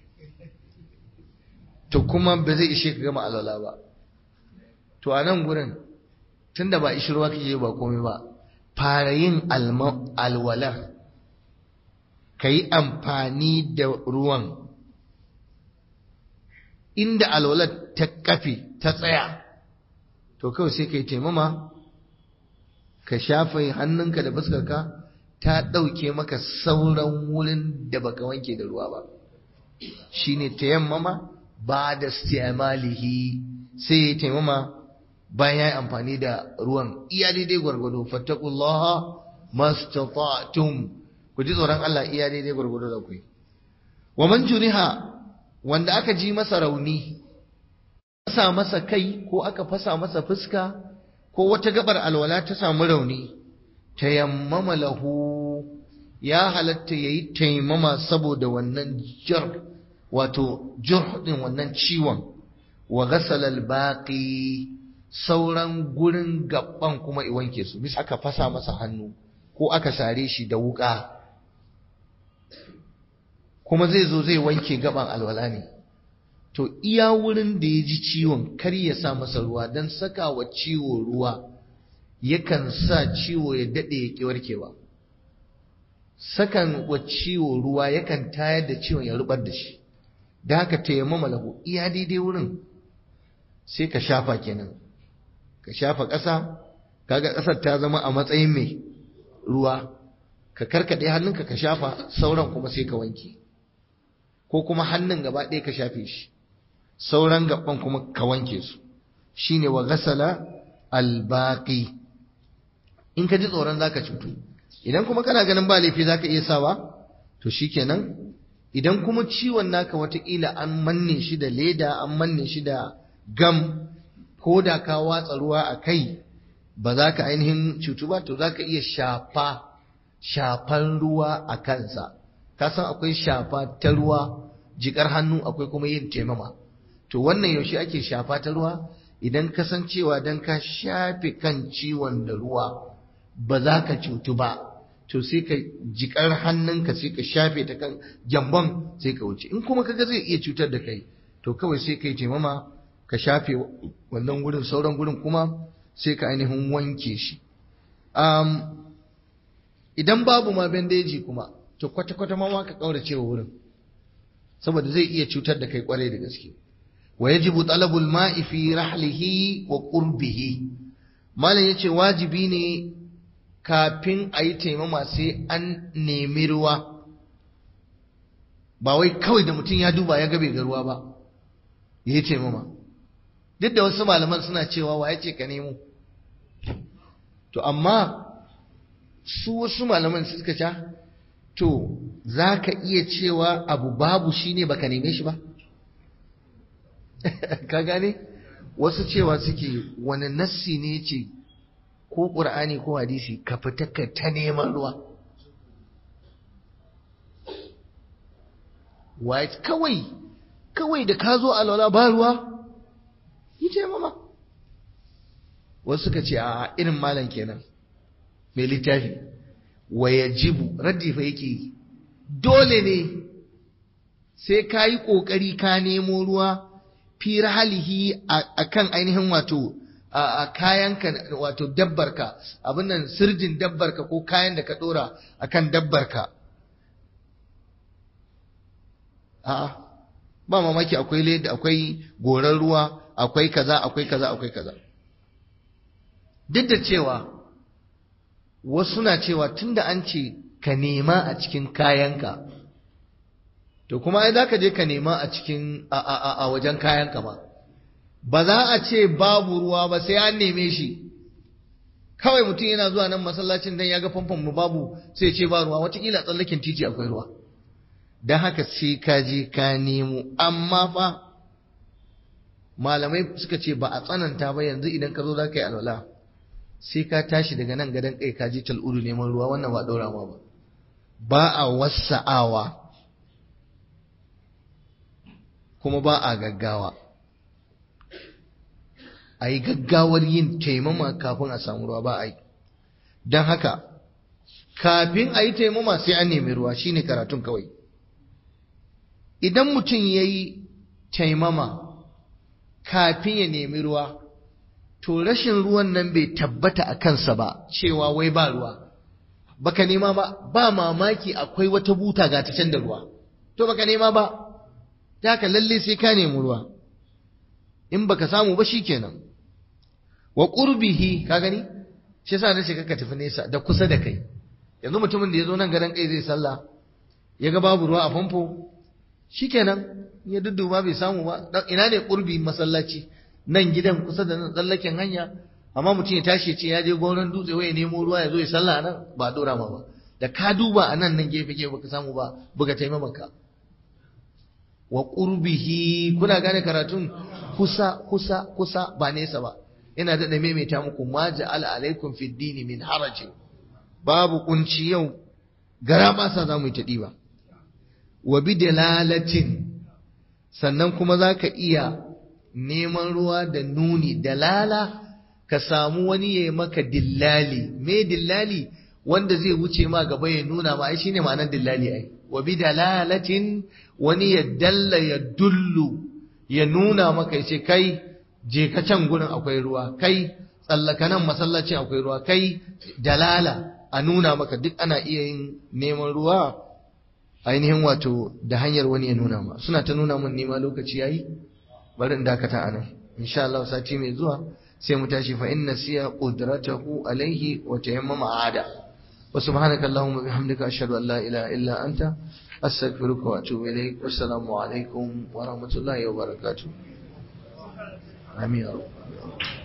to kuma ba zai ishe ka gama alwala ba to a nan gurin tunda ba ishi ruwa kake ba komai ba fara yin alwala ka yi amfani da ruwan inda alwalar ta kafe ta tsaya to kawai sai ka yi taimama ka shafa hannunka da fuskarka ta ɗauke maka sauran wurin da baka wanke da ruwa ba shine tayammama ba da istimalihi sai ya taimama bayan ya yi amfani da ruwan iya daidai gwargwado fattakullaha mastata'tum ku ji tsoron Allah iya daidai gwargwado da ku wa man juriha wanda aka ji masa rauni fasa masa kai ko aka fasa masa fuska ko wata gabar alwala ta samu rauni tayammama lahu ya halatta yayi taimama saboda wannan jar wato jurh din wannan ciwon wa ghasala al-baqi sauran gurin gaban kuma i wanke su mis aka fasa masa hannu ko aka sare shi da wuka kuma zai zo zai wanke gaban alwala ne to iya wurin da ya ji ciwon kar ya sa masa ruwa don saka wa ciwo ruwa yakan sa ciwo ya daɗe ya ƙi warkewa sakan wa ciwo ruwa yakan tayar da ciwon ya rubar da shi da haka tayammama lahu iya daidai wurin sai ka shafa kenan ka shafa ƙasa kaga ƙasar ta zama a matsayin mai ruwa ka karkaɗe hannunka ka shafa sauran kuma sai ka wanke ko kuma hannun gaba ɗaya ka shafe shi sauran gaban kuma ka wanke su shine wa ghasala albaqi in ka ji tsoron zaka cutu idan kuma kana ganin ba laifi zaka iya sawa to shikenan idan kuma ciwon naka watakila an manne shi da leda an manne shi da gam ko da ka watsa ruwa a kai ba za ka ainihin cutu ba to za ka iya shafa shafan ruwa a kansa ka san akwai shafa ta ruwa jikar hannu akwai kuma yin taimama to wannan yaushe ake shafa ta ruwa idan ka san cewa dan ka shafe kan ciwon da ruwa ba za ka cutu ba to sai ka jikar hannunka sai ka shafe ta kan gyambon sai ka wuce in kuma kaga zai iya cutar da kai to kawai sai ka yi taimama ka shafe wannan gurin sauran gurin kuma sai ka ainihin wanke shi um, idan babu ma bandeji kuma to kwata-kwata ma ka kaurace wa wurin saboda zai iya cutar da kai kwarai da gaske wa yajibu talabul ma'i fi rahlihi wa qurbihi malam yace wajibi ne kafin a yi taimama sai an nemi ruwa ba wai kawai da mutum ya duba ya gabe ga ruwa ba ya yi taimama duk da wasu malaman suna cewa wa ya ce ka nemo to amma su wasu malaman suka ce to za ka iya cewa abu babu shi ne baka neme shi ba ka gane wasu cewa suke wani nassi ne ce ko ƙur'ani ko hadisi ka fita ka ta neman ruwa white kawai kawai da ka zo alwala ba ruwa yi taimama wasu suka ce a irin malam kenan mai littafi wa yajibu raddifa yake dole ne sai ka yi ƙoƙari ka nemo ruwa fi rahalihi a kan ainihin wato a kayanka wato dabbarka abin nan sirjin dabbarka ko kayan da ka ɗora a kan dabbarka a'a ba mamaki akwai leda akwai goran ruwa akwai kaza akwai kaza akwai kaza duk da cewa wasu na cewa tunda an ce ka nema a cikin kayanka to kuma ai zaka je ka nema a cikin a, a, a wajen kayanka ba ba za a ce babu ruwa ba sai an neme shi kawai mutum yana zuwa nan masallacin dan ya ga famfon mu babu sai ya ce ba ruwa wataƙila tsallakin titi akwai ruwa don haka sai ka je ka nemo amma fa malamai suka ce ba a tsananta ba yanzu idan ka zo za ka yi alwala sai ka tashi daga nan gadon kai ka je tal'udu neman ruwa, wannan ba ɗora ma ba. Ba a wasa'awa kuma ba a gaggawa. A yi gaggawar yin taimama kafin a samu ruwa ba a yi. Don haka, kafin a yi taimama sai an nemi ruwa, shi ne karatun kawai. Idan mutum ya yi taimama kafin ya nemi ruwa, to rashin ruwan nan bai tabbata a kansa ba, cewa wai ba ruwa. Baka nema ba, ba mamaki akwai wata buta ga ta can da ruwa. To baka nema ba, ta haka lalle sai ka nemi ruwa. In baka samu ba shikenan. Wa qurbihi, ka gani? Shi yasa nace ka tafi nesa da kusa da kai. Yanzu mutumin da yazo nan garan kai zai sallah, ya ga babu ruwa a famfo, shikenan ya dudduba bai samu ba. Ina ne qurbi masallaci? Nan gidan kusa da nan tsallaken hanya, amma mutum ya tashi ce ya je goron dutse wai ya nemo ruwa ya zo ya sallah nan, ba dora ma ba. Da ka duba a nan nan gefe gefe baka samu ba, buga taimamaka. Wa qurbihi, kuna gane karatun? Kusa kusa kusa ba nesa ba. Ina da maimaita muku, ma ja'ala alaikum fid dini min haraj. Babu kunci yau, gara ba sa zamu yi ta diba. Wa bidalalatin, sannan kuma zaka iya neman ruwa da nuni. Dalala, ka samu wani ya maka dillali. Me dillali? Wanda zai wuce ma gaba ya nuna ma, ai shine ma'anar dillali ai. Wa bidalalatin, wani ya dalla ya dullu, ya nuna maka ya ce kai je ka can gurin akwai ruwa, kai tsallaka nan masallaci akwai ruwa, kai dalala, a nuna maka. Duk ana iya yin neman ruwa ainihin wato da hanyar wani ya nuna ma. Suna ta nuna mun nima lokaci yayi, bari in dakata anan. Insha Allah sati mai zuwa sai mu tashi fa inna siya qudratahu alaihi wa tayammama ada. Wa subhanaka allahumma bihamdika ashhadu an la ilaha illa anta astaghfiruka wa atubu ilaik. Wassalamu alaikum wa rahmatullahi wa barakatuh. Amin.